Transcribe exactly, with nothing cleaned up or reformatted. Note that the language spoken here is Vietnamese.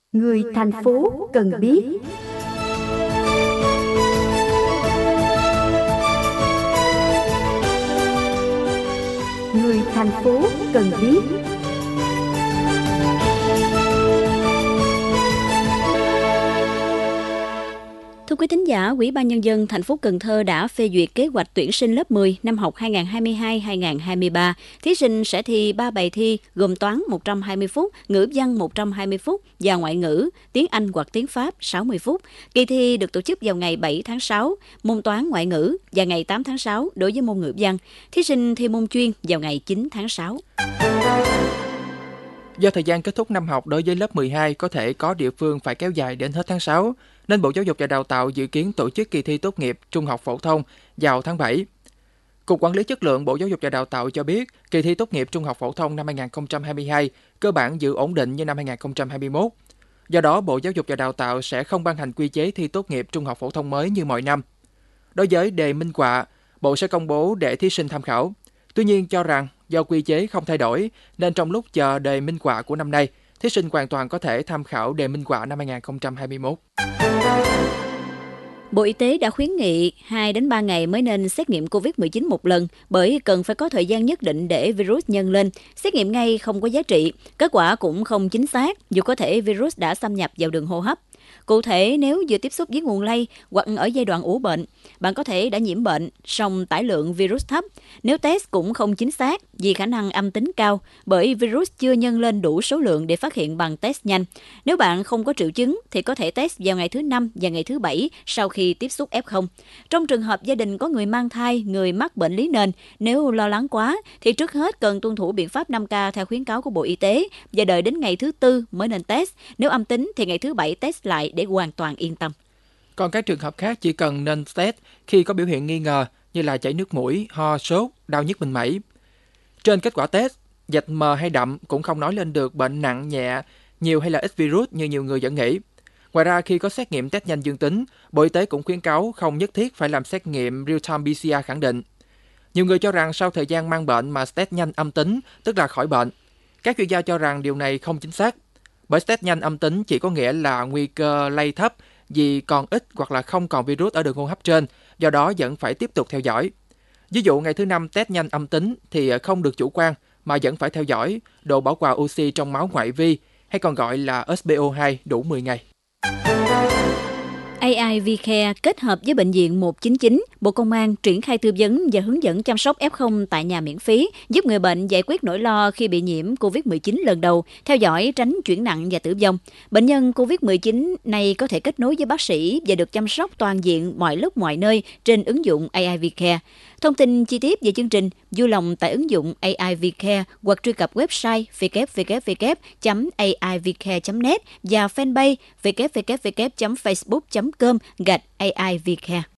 Người thành phố cần biết. Người thành phố cần biết. Thưa quý thính giả, Ủy ban Nhân dân thành phố Cần Thơ đã phê duyệt kế hoạch tuyển sinh lớp mười năm học hai nghìn không trăm hai mươi hai hai nghìn không trăm hai mươi ba. Thí sinh sẽ thi ba bài thi gồm toán một trăm hai mươi phút, ngữ văn một trăm hai mươi phút và ngoại ngữ, tiếng Anh hoặc tiếng Pháp sáu mươi phút. Kỳ thi được tổ chức vào ngày bảy tháng sáu, môn toán ngoại ngữ và ngày tám tháng sáu đối với môn ngữ văn. Thí sinh thi môn chuyên vào ngày chín tháng sáu. Do thời gian kết thúc năm học đối với lớp mười hai có thể có địa phương phải kéo dài đến hết tháng sáu, nên Bộ Giáo dục và Đào tạo dự kiến tổ chức kỳ thi tốt nghiệp trung học phổ thông vào tháng bảy. Cục Quản lý Chất lượng Bộ Giáo dục và Đào tạo cho biết, kỳ thi tốt nghiệp trung học phổ thông năm hai nghìn không trăm hai mươi hai cơ bản giữ ổn định như năm hai nghìn không trăm hai mươi mốt. Do đó, Bộ Giáo dục và Đào tạo sẽ không ban hành quy chế thi tốt nghiệp trung học phổ thông mới như mọi năm. Đối với đề minh họa, Bộ sẽ công bố để thí sinh tham khảo. Tuy nhiên cho rằng do quy chế không thay đổi, nên trong lúc chờ đề minh họa của năm nay, thí sinh hoàn toàn có thể tham khảo đề minh họa năm hai nghìn không trăm hai mươi mốt. Bộ Y tế đã khuyến nghị hai đến ba ngày mới nên xét nghiệm covid mười chín một lần bởi cần phải có thời gian nhất định để virus nhân lên. Xét nghiệm ngay không có giá trị, kết quả cũng không chính xác dù có thể virus đã xâm nhập vào đường hô hấp. Cụ thể, nếu vừa tiếp xúc với nguồn lây hoặc ở giai đoạn ủ bệnh, bạn có thể đã nhiễm bệnh, song tải lượng virus thấp. Nếu test cũng không chính xác vì khả năng âm tính cao bởi virus chưa nhân lên đủ số lượng để phát hiện bằng test nhanh. Nếu bạn không có triệu chứng thì có thể test vào ngày thứ năm và ngày thứ bảy sau khi tiếp xúc ép không. Trong trường hợp gia đình có người mang thai, người mắc bệnh lý nền, nếu lo lắng quá thì trước hết cần tuân thủ biện pháp năm K theo khuyến cáo của Bộ Y tế và đợi đến ngày thứ tư mới nên test. Nếu âm tính thì ngày thứ bảy test lại để hoàn toàn yên tâm. Còn các trường hợp khác chỉ cần nên test khi có biểu hiện nghi ngờ như là chảy nước mũi, ho, sốt, đau nhức mình mẩy. Trên kết quả test, dịch mờ hay đậm cũng không nói lên được bệnh nặng, nhẹ, nhiều hay là ít virus như nhiều người vẫn nghĩ. Ngoài ra, khi có xét nghiệm test nhanh dương tính, Bộ Y tế cũng khuyến cáo không nhất thiết phải làm xét nghiệm real-time pê xê rờ khẳng định. Nhiều người cho rằng sau thời gian mang bệnh mà test nhanh âm tính, tức là khỏi bệnh. Các chuyên gia cho rằng điều này không chính xác, bởi test nhanh âm tính chỉ có nghĩa là nguy cơ lây thấp vì còn ít hoặc là không còn virus ở đường hô hấp trên, do đó vẫn phải tiếp tục theo dõi. Ví dụ ngày thứ năm test nhanh âm tính thì không được chủ quan mà vẫn phải theo dõi độ bảo hòa oxy trong máu ngoại vi hay còn gọi là ét pê o hai đủ mười ngày. a i vê Care kết hợp với Bệnh viện một chín chín, Bộ Công an triển khai tư vấn và hướng dẫn chăm sóc ép không tại nhà miễn phí, giúp người bệnh giải quyết nỗi lo khi bị nhiễm covid mười chín lần đầu, theo dõi tránh chuyển nặng và tử vong. Bệnh nhân covid mười chín này có thể kết nối với bác sĩ và được chăm sóc toàn diện mọi lúc mọi nơi trên ứng dụng a i vê Care. Thông tin chi tiết về chương trình, vui lòng tải ứng dụng a i vê Care hoặc truy cập website w w w chấm a i v care chấm net và fanpage w w w chấm facebook chấm com gạch a i vê Care.